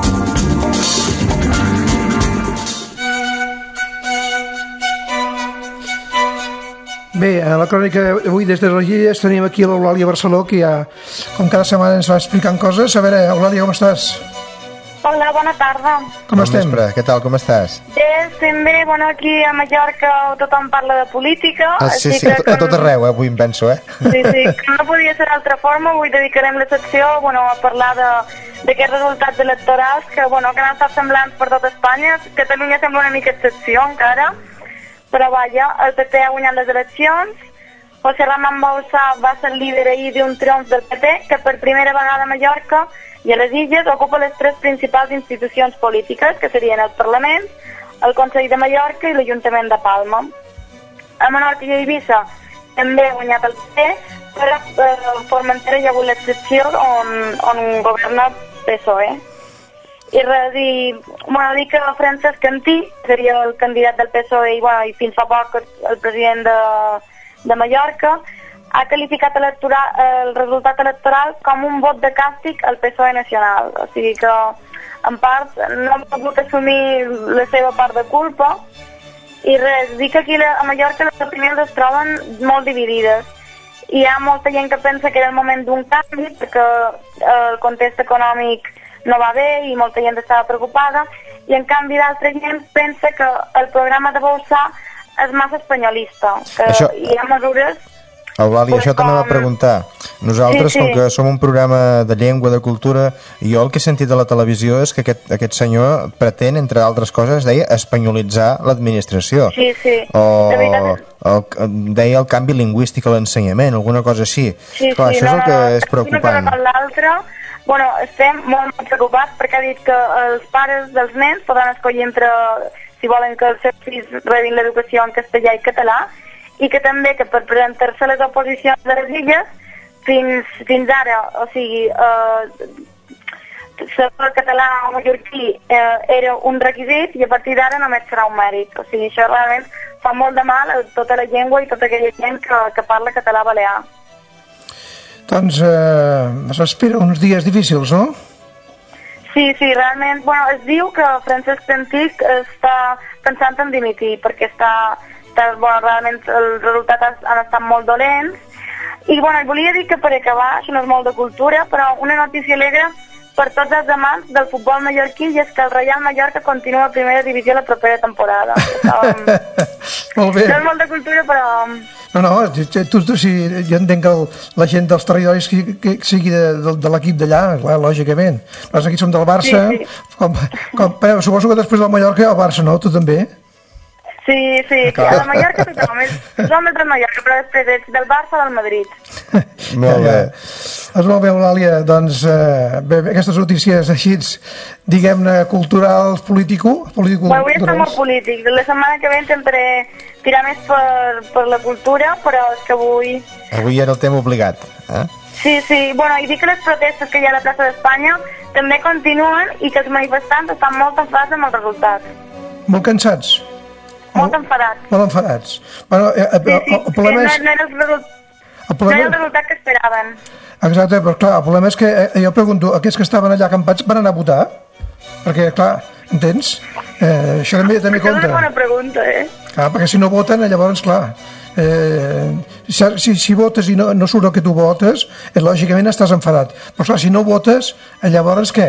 Bé, a la crònica d'avui des de les Illes tenim aquí l'Eulàlia Barceló, que ja, com cada setmana, ens va explicant coses. A veure, Eulàlia, com estàs? Hola, bona tarda. Com estem? Bon vespre, què tal, com estàs? Bé, estem bé. Bueno, aquí a Mallorca tothom parla de política. Sí, a tot arreu, avui em penso, Sí, que no podia ser d'altra forma. Avui dedicarem la secció a parlar d'aquests resultats electorals que han estat semblants per tot Espanya. Catalunya sembla una mica excepció encara, però vaja, el PP ha guanyat les eleccions. José Ramón Bauzá va ser líder ahir d'un triomf del PP que per primera vegada a Mallorca i a les Illes ocupa les 3 principals institucions polítiques, que serien el Parlament, el Consell de Mallorca i l'Ajuntament de Palma. A Menorca i a Eivissa també ha guanyat el PP, però a Formentera hi ha hagut l'excepció on governa PSOE. I res, dir que Francesc Cantí seria el candidat del PSOE i fins fa poc el president de Mallorca, ha qualificat el resultat electoral com un vot de càstig al PSOE nacional. O sigui que, en part, no han pogut assumir la seva part de culpa. I res, dir que aquí a Mallorca les opinions es troben molt dividides. Hi ha molta gent que pensa que era el moment d'un canvi, perquè el context econòmic no va bé i molta gent estava preocupada, i en canvi d'altra gent pensa que el programa de Bauzá és massa espanyolista, que hi ha mesures... Eulàlia, això també va preguntar. Nosaltres, com que som un programa de llengua, de cultura, jo el que he sentit a la televisió és que aquest senyor pretén, entre altres coses, deia espanyolitzar l'administració. Sí. Deia el canvi lingüístic a l'ensenyament, alguna cosa així. Clar, això és el que és preocupant. Estem molt preocupats perquè ha dit que els pares dels nens poden escollir entre si volen que els seus fills rebin l'educació en castellà i català, i que també que per presentar-se a les oposicions de les Illes fins ara, o sigui, saber català o mallorquí era un requisit i a partir d'ara només serà un mèrit. O sigui, això realment fa molt de mal a tota la llengua i tota aquella gent que parla català balear. Doncs s'espera uns dies difícils, no? Sí, realment, es diu que Francesc Cantí està pensant en dimitir perquè realment els resultats han estat molt dolents. I volia dir que per acabar, això no és molt de cultura, però una notícia alegre per tots els amants del futbol mallorquí, i és que el Reial Mallorca continua a primera divisió la propera temporada. Molt bé. No és molt de cultura, però... No, jo entenc que la gent dels territoris que sigui de l'equip d'allà, clar, lògicament. Nosaltres aquí som del Barça, suposo que després del Mallorca el Barça, no? Tu també? Sí, a la Mallorca tothom som del Mallorca, però després ets del Barça o del Madrid. Molt bé. Doncs molt bé, Eulàlia, doncs aquestes notícies així, diguem-ne, culturals, político-culturals. Avui està molt polític. La setmana que ve intentaré tirar més per la cultura, però és que avui... Avui era el tema obligat, eh? Sí, i dir que les protestes que hi ha a la plaça d'Espanya també continuen i que els manifestants estan molt enfadats amb els resultats. Molt cansats? Molt enfadats. Molt enfadats. Bueno, el problema és... No era el resultat que esperaven. Exacte, però clar, el problema és que jo pregunto, aquests que estaven allà acampats van anar a votar? Perquè, clar, entens? Això també compta. És una bona pregunta, Clar, perquè si no voten, llavors, clar, si votes i no surt el que tu votes, lògicament estàs enfadat. Però clar, si no votes, llavors què?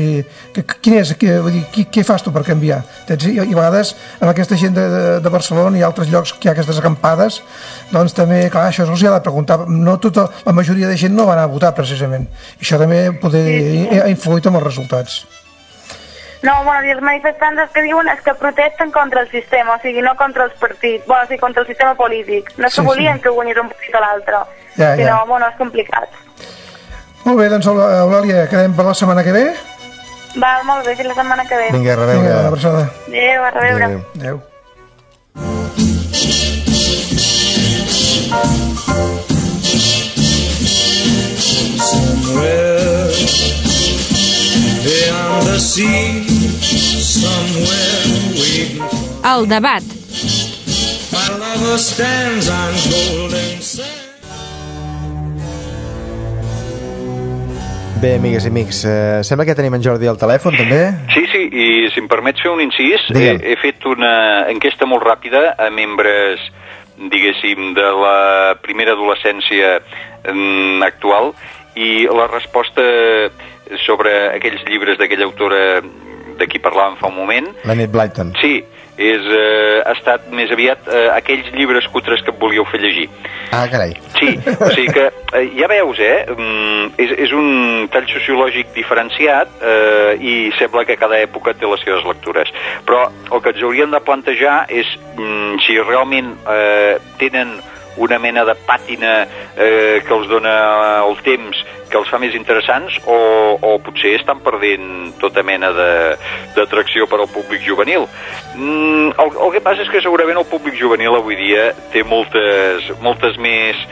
Què fas tu per canviar? I a vegades amb aquesta gent de Barcelona i altres llocs que hi ha aquestes acampades, doncs també, clar, això se'ls ha de preguntar. No la majoria de gent no va anar a votar, precisament. I això també ha influït en els resultats. No, i els manifestants el que diuen és que protesten contra el sistema, o sigui, no contra els partits, contra el sistema polític. No és que volien que guanyés un partit a l'altre, sinó, és complicat. Molt bé, doncs, Eulàlia, quedem per la setmana que ve? Val, molt bé, fins la setmana que ve. Vinga, a reveure. Vinga, una abraçada. Adéu, a reveure. Adéu. Beyond the sea, somewhere waiting for El debat. my lover stands on golden sand. Bé, amigues i amics, sembla que tenim en Jordi al telèfon, també? Sí, i si em permets fer un incís, he fet una enquesta molt ràpida a membres, diguéssim, de la primera adolescència actual, i la resposta sobre aquells llibres d'aquella autora de qui parlàvem fa un moment. L'Enid Blyton. Sí, ha estat més aviat aquells llibres cutres que et volíeu fer llegir. Ah, carai. Sí, o sigui que, ja veus, és un tall sociològic diferenciat i sembla que cada època té les seves lectures. Però el que ens hauríem de plantejar és si realment tenen una mena de pàtina que els dona el temps, que els fa més interessants, o potser estan perdent tota mena d'atracció per al públic juvenil. El que passa és que segurament el públic juvenil avui dia té moltes més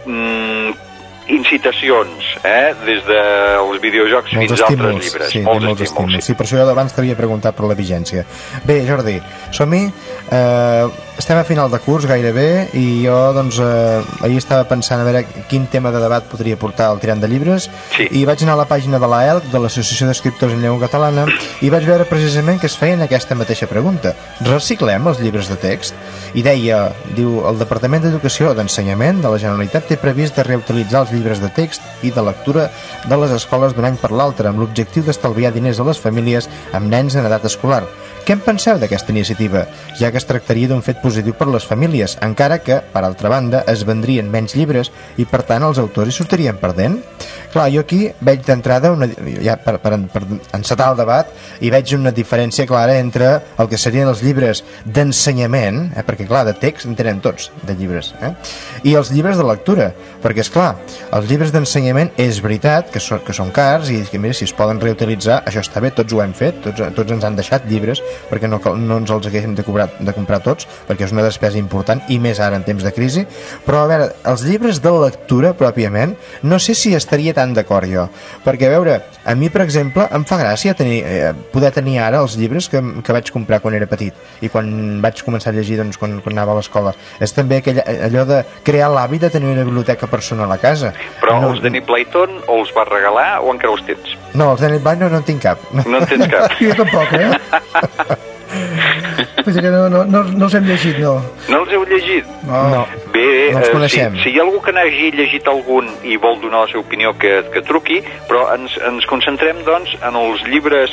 incitacions, des dels videojocs fins a altres llibres. Sí, molts estímuls. Sí, per això jo abans t'havia preguntat per la vigència. Bé, Jordi, som-hi. Estem a final de curs gairebé i jo doncs ahir estava pensant a veure quin tema de debat podria portar el Tirant de Llibres, i vaig anar a la pàgina de l'AELC, de l'Associació d'Escriptors en Llengua Catalana, i vaig veure precisament que es feien aquesta mateixa pregunta: reciclem els llibres de text? I diu, el Departament d'Educació d'Ensenyament de la Generalitat té previst de reutilitzar els llibres de text i de lectura de les escoles d'un any per l'altre, amb l'objectiu d'estalviar diners a les famílies amb nens en edat escolar. Què en penseu d'aquesta iniciativa, ja que es tractaria d'un fet positiu per les famílies, encara que, per altra banda, es vendrien menys llibres i, per tant, els autors hi sortirien perdent? Clar, jo aquí veig d'entrada, ja per encetar el debat, i veig una diferència clara entre el que serien els llibres d'ensenyament, perquè, clar, de text en tenen tots, de llibres, i els llibres de lectura, perquè, és clar, els llibres d'ensenyament és veritat que són cars i que, mira, si es poden reutilitzar, això està bé, tots ho hem fet, tots ens han deixat llibres, perquè no ens els haguéssim de comprar tots, perquè és una despesa important, i més ara en temps de crisi. Però, a veure, els llibres de lectura pròpiament, no sé si estaria tan d'acord jo, perquè, a veure, a mi, per exemple, em fa gràcia poder tenir ara els llibres que vaig comprar quan era petit, i quan vaig començar a llegir, doncs, quan anava a l'escola. És també allò de crear l'hàbit de tenir una biblioteca personal a casa. Però els d'Enid Blyton o els vas regalar o encara els tens? No, els d'Enid Blyton no en tinc cap. No en tens cap? Jo tampoc, Vull dir que no els hem llegit, no. No els heu llegit? No. Bé, no els coneixem. Si hi ha algú que n'hagi llegit algun i vol donar la seva opinió, que truqui, però ens concentrem, doncs, en els llibres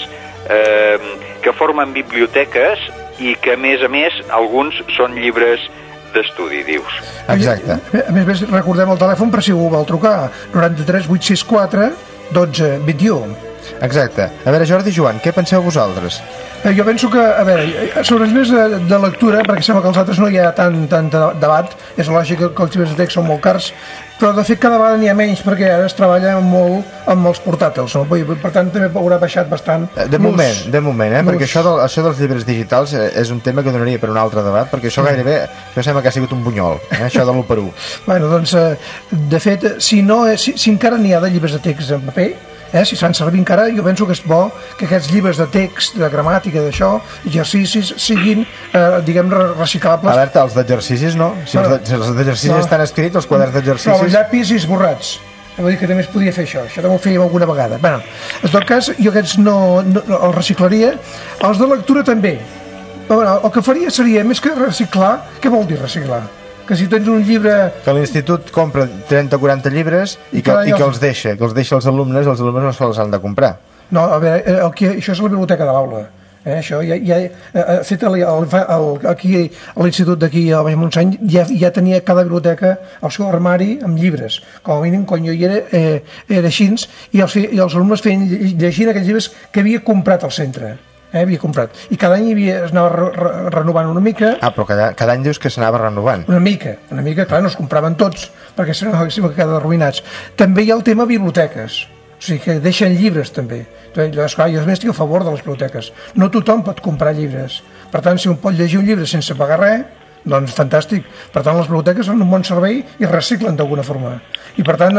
que formen biblioteques i que, a més, alguns són llibres d'estudi, dius. Exacte. A més, recordem el telèfon per si algú vol trucar: 93 864 12 21. Exacte. A veure, Jordi i Joan, què penseu vosaltres? Jo penso que, a veure, sobre els llibres de lectura, perquè sembla que els altres no hi ha tant debat, és lògic que els llibres de text són molt cars, però de fet cada vegada n'hi ha menys, perquè ara es treballa molt amb els portàtils, no? Per tant també haurà baixat bastant. De moment, perquè això dels llibres digitals és un tema que donaria per un altre debat, perquè això gairebé, això sembla que ha sigut un bunyol, això de l'1 per 1. Bueno, doncs, de fet, si encara n'hi ha de llibres de text en paper, si es fan servir encara, jo penso que és bo que aquests llibres de text, de gramàtica, d'això, exercicis, siguin, diguem, reciclables. Alerta, els d'exercicis no. Si els d'exercicis estan escrits, els quaderns d'exercicis... Però els llapis i esborrats. Vull dir que també es podia fer això també ho fèiem alguna vegada. Bé, en tot cas, jo aquests no els reciclaria. Els de lectura també. Bueno, el que faria seria, més que reciclar, què vol dir reciclar? Que si tens un llibre... Que l'institut compra 30 o 40 llibres i que els deixa als alumnes, els alumnes no se'ls han de comprar. No, a veure, això és la biblioteca de l'aula. Això fet aquí a l'institut d'aquí a Montseny ja tenia cada biblioteca el seu armari amb llibres. Com a mínim, quan jo hi era així, i els alumnes feien llegint aquells llibres que havia comprat al centre. Havia comprat. I cada any es anava renovant una mica. Però cada any dius que s'anava renovant. Una mica, clar, no es compraven tots, perquè si no haguéssim quedat arruïnats. També hi ha el tema biblioteques, o sigui que deixen llibres també. Llavors, clar, jo també estic a favor de les biblioteques. No tothom pot comprar llibres. Per tant, si un pot llegir un llibre sense pagar res, doncs fantàstic. Per tant, les biblioteques fan un bon servei i reciclen d'alguna forma. I per tant,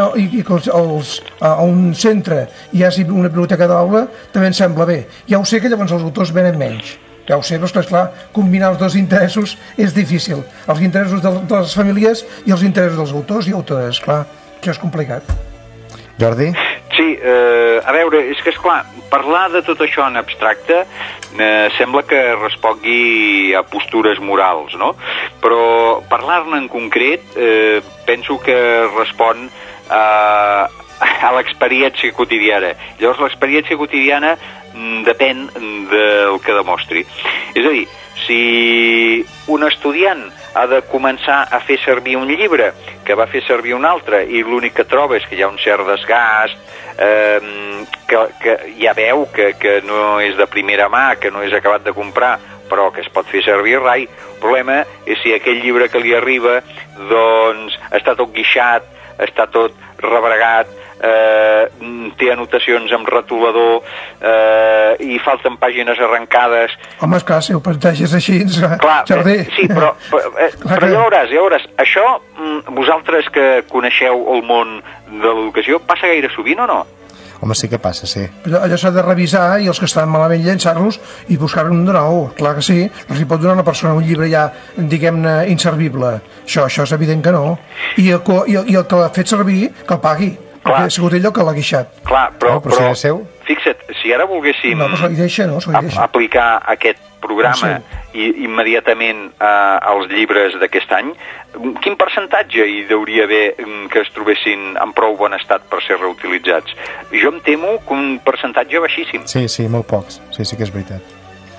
a un centre hi hagi una biblioteca d'aula també em sembla bé. Ja ho sé que llavors els autors venen menys, ja ho sé, però és clar, combinar els dos interessos és difícil, els interessos de les famílies i els interessos dels autors i autores, clar, això és complicat. Jordi? Sí, a veure, és que, esclar, parlar de tot això en abstracte sembla que respongui a postures morals, no? Però parlar-ne en concret penso que respon a a l'experiència quotidiana. Llavors l'experiència quotidiana depèn del que demostri. És a dir, si un estudiant ha de començar a fer servir un llibre que va fer servir un altre i l'únic que troba és que hi ha un cert desgast, que ja veu que no és de primera mà, que no és acabat de comprar, però que es pot fer servir rai. El problema és si aquell llibre que li arriba doncs està tot guixat, està tot rebregat, té anotacions amb retolador i falten pàgines arrencades. Home, esclar, si ho planteges així, clar, Jardí. Sí, però ja veuràs, això vosaltres que coneixeu el món de l'educació passa gaire sovint o no? Home, sí que passa, sí. Allò s'ha de revisar i els que estan malament llençar-los i buscar-ne un de nou. Clar que sí, no s'hi pot donar a una persona un llibre ja, diguem-ne, inservible. Això és evident que no. I el que l'ha fet servir, que el pagui. Clar. Perquè ha sigut ell el que l'ha guixat. Clar, però si és seu... Fixa't, si ara volguéssim aplicar aquest programa immediatament als llibres d'aquest any, quin percentatge hi hauria haver que es trobessin en prou bon estat per ser reutilitzats? Jo em temo que un percentatge baixíssim. Sí, molt pocs. Sí que és veritat.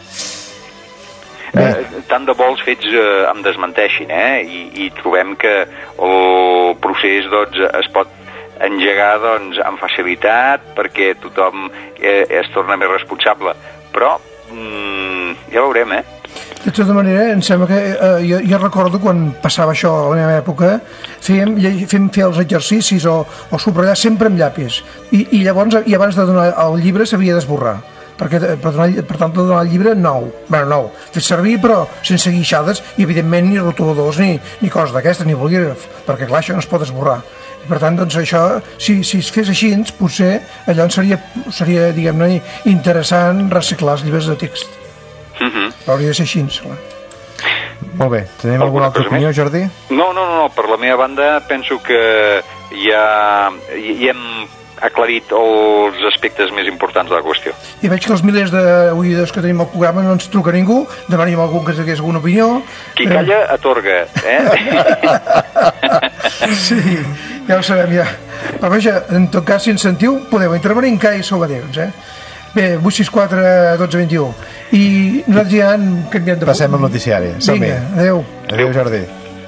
Tant de bo els fets em desmenteixin, i trobem que el procés es pot engegar amb facilitat perquè tothom es torna més responsable, però ja veurem. De tota manera, em sembla que jo recordo quan passava això a la meva època, fèiem fer els exercicis o subratllar sempre amb llapis i llavors, i abans de donar el llibre s'havia d'esborrar per tant de donar el llibre nou, fet servir però sense guixades i evidentment ni rotuladors ni coses d'aquestes, ni bolígraf, perquè clar, això no es pot esborrar. Per tant, doncs això, si es fes així, potser allò seria diguem-ne, interessant reciclar els llibres de text. Però hauria de ser així, clar. Molt bé. Tenim alguna altra opinió, Jordi? No, per la meva banda penso que ja hem aclarit els aspectes més importants de la qüestió. I veig que els milers d'oïdors que tenim al programa no ens truca ningú, demanem algú que hagués alguna opinió. Qui calla, atorga, Sí, ja ho sabem, ja. Però vaja, en tot cas, si en sentiu, podeu intervenir en CAI Salvaders, Bé, 864 12 21. I nosaltres ja han canviat de... Passem al noticiari. Vinga, adeu. Adeu, Jordi.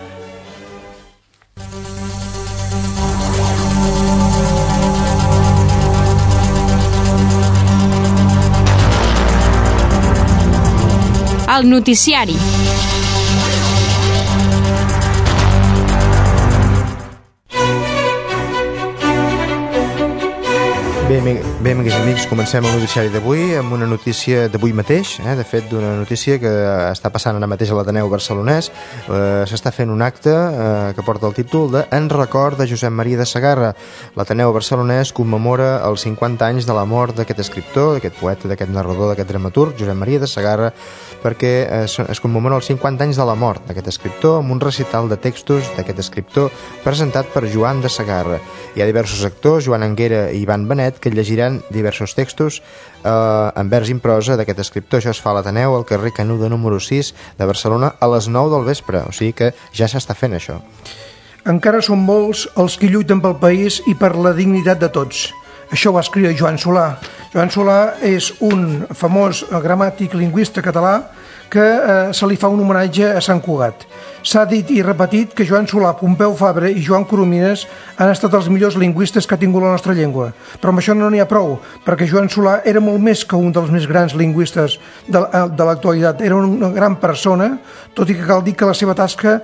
El noticiari. Bé, amics i amics, comencem el noticiari d'avui amb una notícia d'avui mateix, de fet, d'una notícia que està passant ara mateix a l'Ateneu Barcelonès. S'està fent un acte que porta el títol de En record de Josep Maria de Segarra. L'Ateneu Barcelonès commemora els 50 anys de la mort d'aquest escriptor, d'aquest poeta, d'aquest narrador, d'aquest dramaturg, Josep Maria de Segarra, perquè es commemora els 50 anys de la mort d'aquest escriptor amb un recital de textos d'aquest escriptor presentat per Joan de Segarra. Hi ha diversos actors, Joan Anguera i Ivan Benet, que llegiran diversos textos en vers i en prosa d'aquest escriptor. Això es fa a l'Ateneu, al carrer Canuda número 6 de Barcelona, a les 9 del vespre, o sigui que ja s'està fent això. Encara són molts els que lluiten pel país i per la dignitat de tots. Això ho va escriure Joan Solà. Joan Solà és un famós gramàtic lingüista català que se li fa un homenatge a Sant Cugat. S'ha dit i repetit que Joan Solà, Pompeu Fabra i Joan Coromines han estat els millors lingüistes que ha tingut la nostra llengua. Però amb això no n'hi ha prou, perquè Joan Solà era molt més que un dels més grans lingüistes de l'actualitat. Era una gran persona, tot i que cal dir que la seva tasca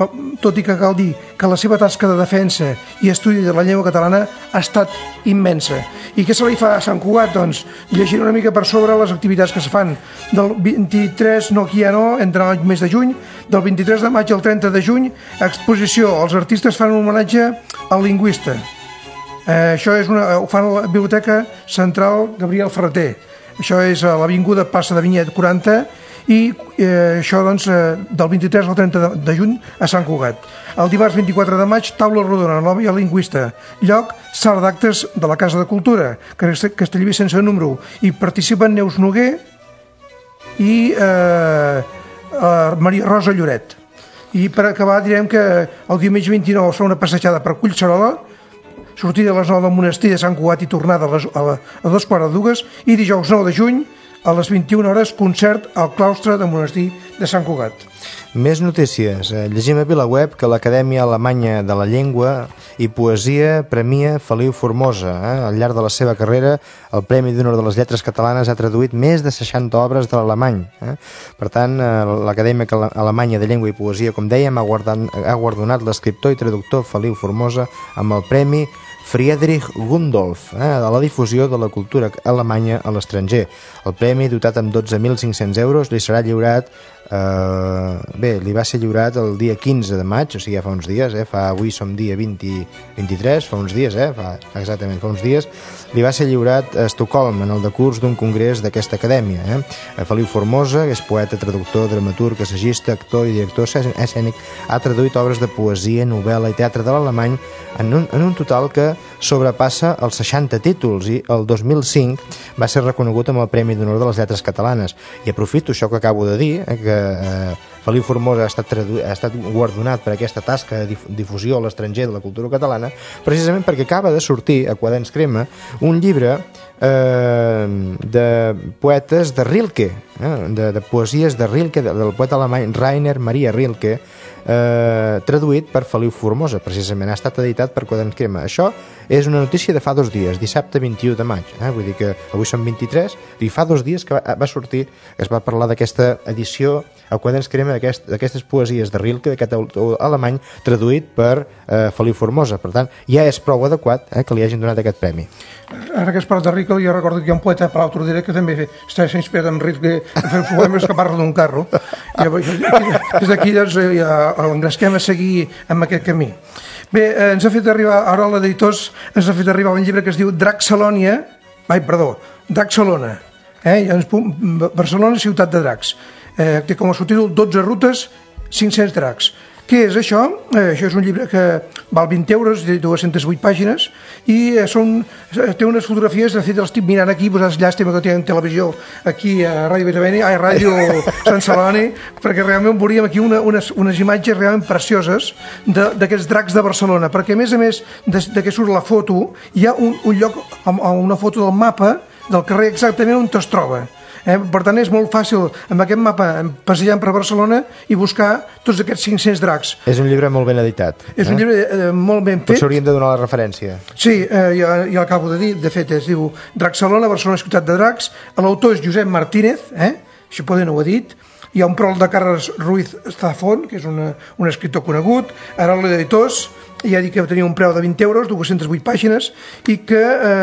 de defensa i estudi de la llengua catalana ha estat immensa. I què se li fa a Sant Cugat? Doncs llegir una mica per sobre les activitats que es fan. Del 23, entre el mes de juny, del 23 de maig al 30 de juny, exposició. Els artistes fan un homenatge al lingüista. Això ho fan a la Biblioteca Central Gabriel Ferreter. Això és a l'Avinguda Passa de Vinyet 40 i això doncs del 23 al 30 de juny a Sant Cugat. El dimarts 24 de maig, taula rodona, nova i lingüista. Lloc, sala d'actes de la Casa de Cultura, Castellví sense número. I participen Neus Noguer i Maria Rosa Lloret. I per acabar direm que el diumenge 29 es fa una passejada per Collserola, sortida a les 9 del monestir de Sant Cugat i tornada a 2:15, i dijous 9 de juny a les 21 hores concert al claustre del monestir de Sant Cugat. Més notícies. Llegim a VilaWeb que l'Acadèmia Alemanya de la Llengua i Poesia premia Feliu Formosa. Al llarg de la seva carrera, el Premi d'Honor de les Lletres Catalanes ha traduït més de 60 obres de l'alemany. Per tant, l'Acadèmia Alemanya de Llengua i Poesia, com dèiem, ha guardonat l'escriptor i traductor Feliu Formosa amb el Premi Friedrich Gundolf, a la difusió de la cultura alemanya a l'estranger. El premi, dotat amb 12.500 euros, li serà lliurat li va ser lliurat el dia 15 de maig, o sigui, ja fa uns dies, avui som dia 23, fa uns dies, exactament fa uns dies, li va ser lliurat a Estocolm en el decurs d'un congrés d'aquesta acadèmia. Feliu Formosa, que és poeta, traductor, dramaturg, assagista, actor i director escènic, ha traduït obres de poesia, novel·la i teatre de l'alemany en un total que sobrepassa els 60 títols, i el 2005 va ser reconegut amb el Premi d'Honor de les Lletres Catalanes. I aprofito això que acabo de dir, que Feliu Formosa ha estat guardonat per aquesta tasca de difusió a l'estranger de la cultura catalana, precisament perquè acaba de sortir a Quaderns Crema un llibre de poetes de Rilke, de poesies de Rilke, del poeta alemany Rainer Maria Rilke, traduït per Feliu Formosa. Precisament ha estat editat per Quaderns Crema. Això és una notícia de fa 2 dies, dissabte 21 de maig, vull dir que avui són 23 i fa 2 dies que va sortir, que es va parlar d'aquesta edició a Quaderns Crema d'aquestes poesies de Rilke, d'aquest autor alemany traduït per Feliu Formosa. Per tant, ja és prou adequat que li hagin donat aquest premi. Ara que es parla de Rilke, jo recordo que hi ha un poeta, Palau Tordera, que també està inspirat en Rilke, en fer poemes que parla d'un carro. I des d'aquí doncs, engresquem a seguir amb aquest camí. Bé, ens ha fet arribar, ara l'editors ens ha fet arribar un llibre que es diu Draxalona, Barcelona, ciutat de dracs. Té com a subtítol 12 rutes, 500 dracs. Què és això? Això és un llibre que val 20 euros, de 208 pàgines, i té unes fotografies, de fet les estic mirant aquí, és llàstima que tenen televisió aquí a Ràdio Beethoven, a Ràdio Sant Celoni, perquè realment veuríem aquí unes imatges realment precioses d'aquests dracs de Barcelona, perquè a més de que surt la foto, hi ha un lloc, una foto del mapa del carrer exactament on es troba. Per tant, és molt fàcil amb aquest mapa passejar per Barcelona i buscar tots aquests 500 dracs. És un llibre molt ben editat. És un llibre molt ben fet. Potser hauríem de donar la referència. Sí, ja l'acabo de dir. De fet, es diu Draxalona, Barcelona, ciutat de dracs. L'autor és Josep Martínez, això poder no ho he dit. Hi ha un pròleg de Carles Ruiz Zafón, que és un escriptor conegut. Ara l'editors ja dic que tenia un preu de 20 euros, 208 pàgines, i que,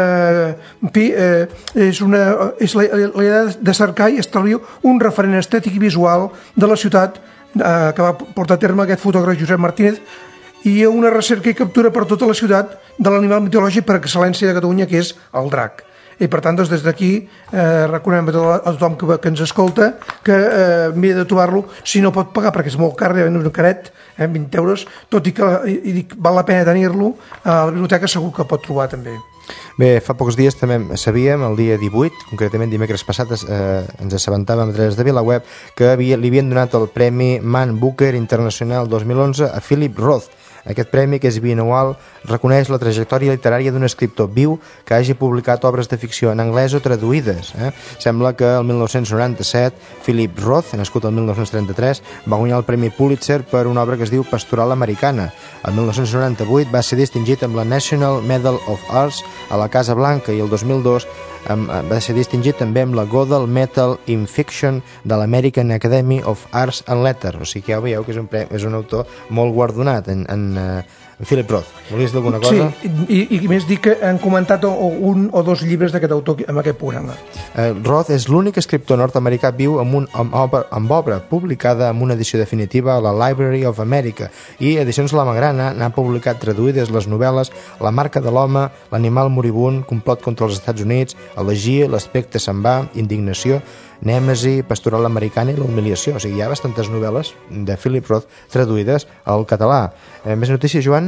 en fi, és la idea de cercar i establir un referent estètic i visual de la ciutat que va portar a terme aquest fotògraf Josep Martínez, i una recerca i captura per tota la ciutat de l'animal mitològic per excel·lència de Catalunya, que és el drac. I per tant, des d'aquí recomanem a tothom que ens escolta que mira de trobar-lo, si no pot pagar perquè és molt car, un caret, 20 euros, tot i que dic, val la pena tenir-lo a la biblioteca, segur que pot trobar també. Bé, fa pocs dies també sabíem, el dia 18, concretament dimecres passat, ens assabentàvem a través de VilaWeb que li havien donat el Premi Man Booker Internacional 2011 a Philip Roth. Aquest premi, que és bianual, reconeix la trajectòria literària d'un escriptor viu que hagi publicat obres de ficció en anglès o traduïdes. Sembla que el 1997 Philip Roth, nascut el 1933, va guanyar el Premi Pulitzer per una obra que es diu Pastoral Americana. El 1998 va ser distingit amb la National Medal of Arts a la Casa Blanca i el 2002 va ser distingit també amb la Godel Medal in Fiction de l'American Academy of Arts and Letters. O sigui que ja veieu que és un autor molt guardonat en Philip Roth. Volies dir alguna cosa? Sí, i més dir que han comentat un o dos llibres d'aquest autor en aquest programa. Roth és l'únic escriptor nord-americà viu amb obra publicada amb una edició definitiva a la Library of America, i Edicions La Magrana n'ha publicat traduïdes les novel·les La marca de l'home, L'animal moribund, Complot contra els Estats Units, Elegia, L'aspecte se'n va, Indignació, Nèmesi, Pastoral Americana i La humiliació. O sigui, hi ha bastantes novel·les de Philip Roth traduïdes al català. Més notícies, Joan?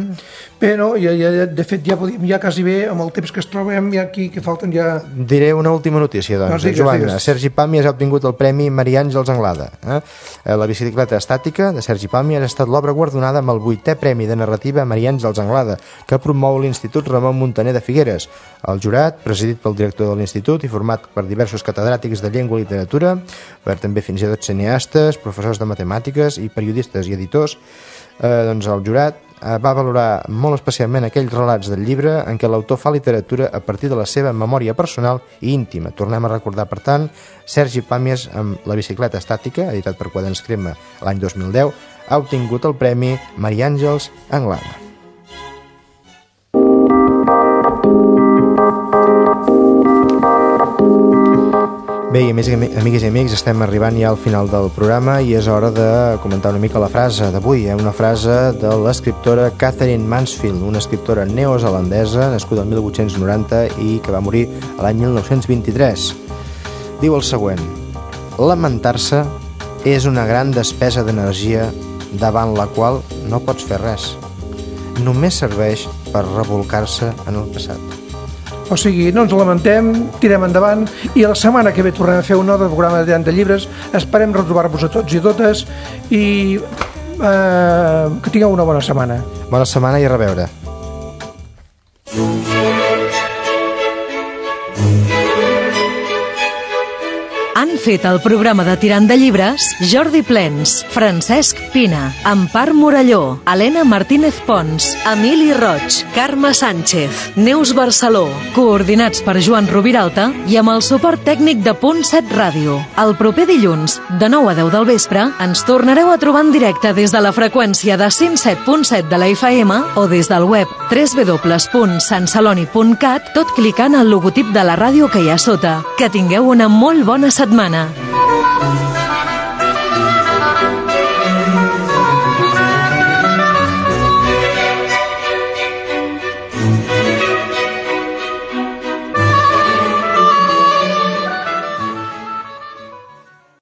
Però, de fet, ja podíem, ja quasi bé, amb el temps que es trobem, ja aquí, que falten ja... Diré una última notícia, doncs. Joan, Sergi Pàmies ha obtingut el Premi Maria Àngels Anglada. La bicicleta estàtica de Sergi Pàmies ha estat l'obra guardonada amb el 8è Premi de Narrativa Maria Àngels Anglada, que promou l'Institut Ramon Muntaner de Figueres. El jurat, presidit pel director de l'Institut i format per diversos catedràtics de llengua i literatura, per també fins i tot cineastes, professors de matemàtiques i periodistes i editors, doncs el jurat va valorar molt especialment aquells relats del llibre en què l'autor fa literatura a partir de la seva memòria personal i íntima. Tornem a recordar, per tant, Sergi Pàmies amb La bicicleta estàtica, editat per Quaderns Crema l'any 2010, ha obtingut el Premi Maria Àngels Anglada. Bé, amigues i amics, estem arribant ja al final del programa i és hora de comentar una mica la frase d'avui, una frase de l'escriptora Catherine Mansfield, una escriptora neozelandesa nascuda el 1890 i que va morir l'any 1923. Diu el següent: lamentar-se és una gran despesa d'energia davant la qual no pots fer res. Només serveix per rebolcar-se en el passat. O sigui, no ens lamentem, tirem endavant i la setmana que ve tornem a fer un nou programa de Tirant de Llibres. Esperem retrobar-vos a tots i a totes i que tingueu una bona setmana. Bona setmana i a reveure. Han fet el programa de Tirant de Llibres Jordi Plens, Francesc Pina, Empar Morelló, Helena Martínez Pons, Emili Roig, Carme Sánchez, Neus Barceló, coordinats per Joan Rubiralta i amb el suport tècnic de Punt 7 Ràdio. El proper dilluns, de 9 a 10 del vespre, ens tornareu a trobar en directe des de la freqüència de 107.7 de la FM o des del web www.santceloni.cat, tot clicant al logotip de la ràdio que hi ha sota. Que tingueu una molt bona setmana.